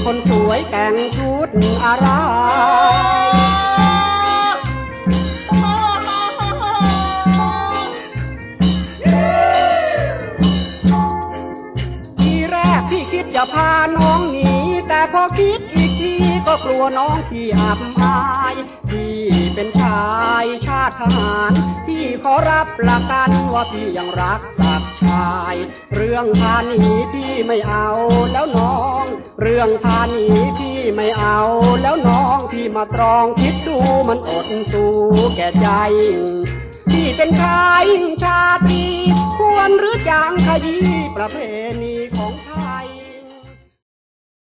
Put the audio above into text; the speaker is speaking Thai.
คนสวยแต่งชุดอะไรทีแรกพี่คิดจะพาน้องหนีแต่พอคิดอีกทีก็กลัวน้องที่อับอายพี่เป็นชายชาติทหารพี่ขอรับหลักกันว่าพี่ยังรักศักดิ์ชายเรื่องพาหนีพี่ไม่เอาแล้วน้องเรื่องพาหนีพี่ไม่เอาแล้วน้องพี่มาตรองคิดดูมันอดสู้แก่ใจพี่เป็นชายชาติควรหรือจางขยี้ประเพณีของชาติ